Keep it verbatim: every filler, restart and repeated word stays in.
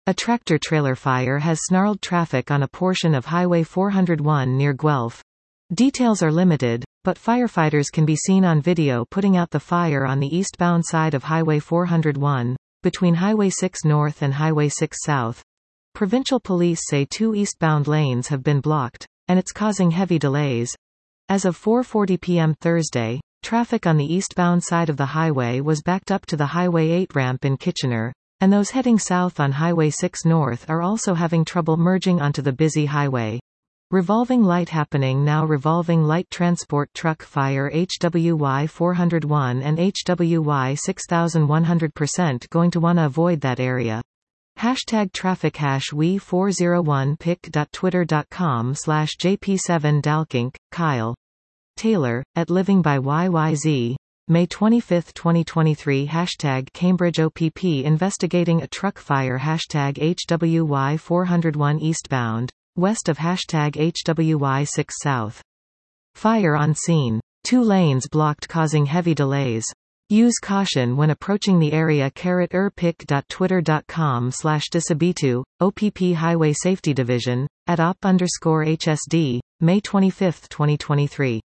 A tractor-trailer fire has snarled traffic on a portion of Highway four oh one near Guelph. Details are limited, but firefighters can be seen on video putting out the fire on the eastbound side of Highway four oh one, between Highway six North and Highway six South. Provincial police say two eastbound lanes have been blocked, and it's causing heavy delays. As of four forty p m Thursday, traffic on the eastbound side of the highway was backed up to the Highway eight ramp in Kitchener, and those heading south on Highway six North are also having trouble merging onto the busy highway. Revolving light happening now. Revolving light transport truck fire H W Y four oh one and H W Y six one hundred percent going to wanna avoid that area. Hashtag traffic hash W E four oh one pic dot twitter dot com slash J P seven Dalkink, Kyle Taylor, at Living by Y Y Z. May twenty-fifth twenty twenty-three. Hashtag Cambridge O P P investigating a truck fire. Hashtag H W Y four oh one eastbound, west of hashtag H W Y six south. Fire on scene. Two lanes blocked causing heavy delays. Use caution when approaching the area. Carrot er pic dot twitter dot com slash disabitu, O P P Highway Safety Division, at op underscore H S D, May twenty-fifth twenty twenty-three.